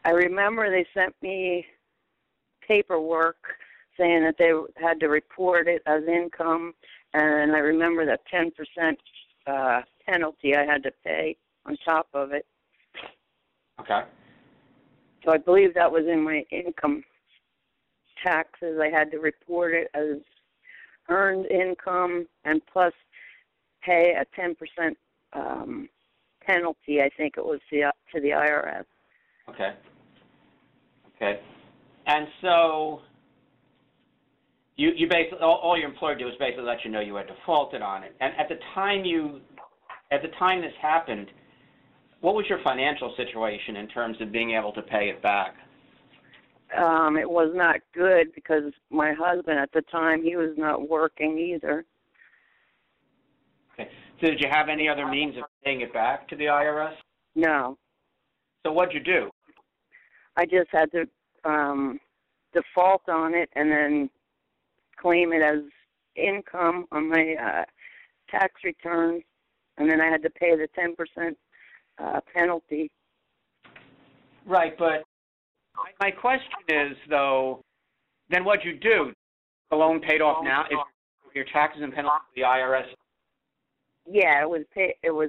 I remember they sent me paperwork saying that they had to report it as income, and I remember that 10% penalty I had to pay on top of it. Okay. So I believe that was in my income taxes. I had to report it as earned income and plus pay a 10% penalty, I think it was, to the IRS. Okay. Okay. And so you basically, all your employer did was basically let you know you had defaulted on it. And at the time this happened, what was your financial situation in terms of being able to pay it back? It was not good because my husband at the time, he was not working either. Okay. So did you have any other means of paying it back to the IRS? No. So what'd you do? I just had to default on it and then claim it as income on my tax returns, and then I had to pay the 10% penalty. Right, but my question is, though, then what'd you do? The loan paid off now? Is your taxes and penalties to the IRS? Yeah, it was.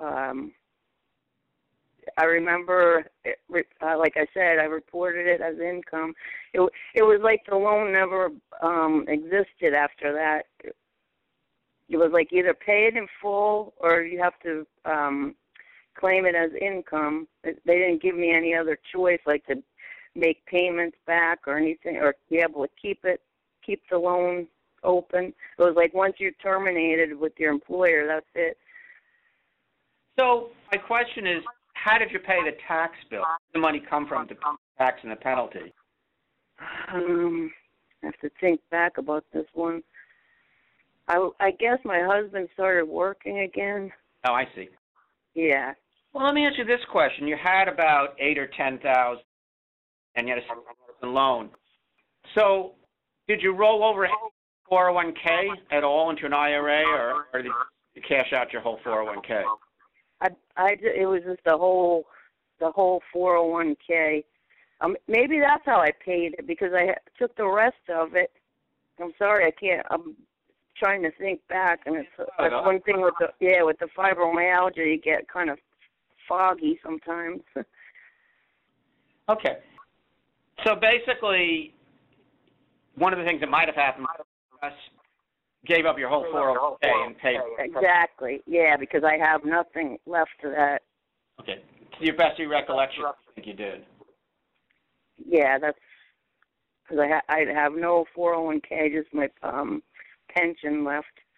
I remember, like I said, I reported it as income. It was like the loan never existed after that. It was like either pay it in full or you have to claim it as income. They didn't give me any other choice, like to make payments back or anything, or be able to keep the loan open. It was like once you're terminated with your employer, that's it. So my question is, how did you pay the tax bill? Where did the money come from, the tax and the penalty? I have to think back about this one. I guess my husband started working again. Oh, I see. Yeah. Well, let me ask you this question. You had about $8,000 or $10,000, and you had a loan. So did you roll over 401k at all into an IRA, or did you cash out your whole 401k? It was just the whole 401k. Maybe that's how I paid it, because I took the rest of it. I'm sorry, I can't. I'm trying to think back, and that's one thing with the fibromyalgia, you get kind of foggy sometimes. Okay. So basically, one of the things that might have happened was gave up your whole 401k and paid. Exactly. Yeah, because I have nothing left to that. Okay. To your best of your recollection, I think you did. Yeah, that's because I have no 401k, just my pension left.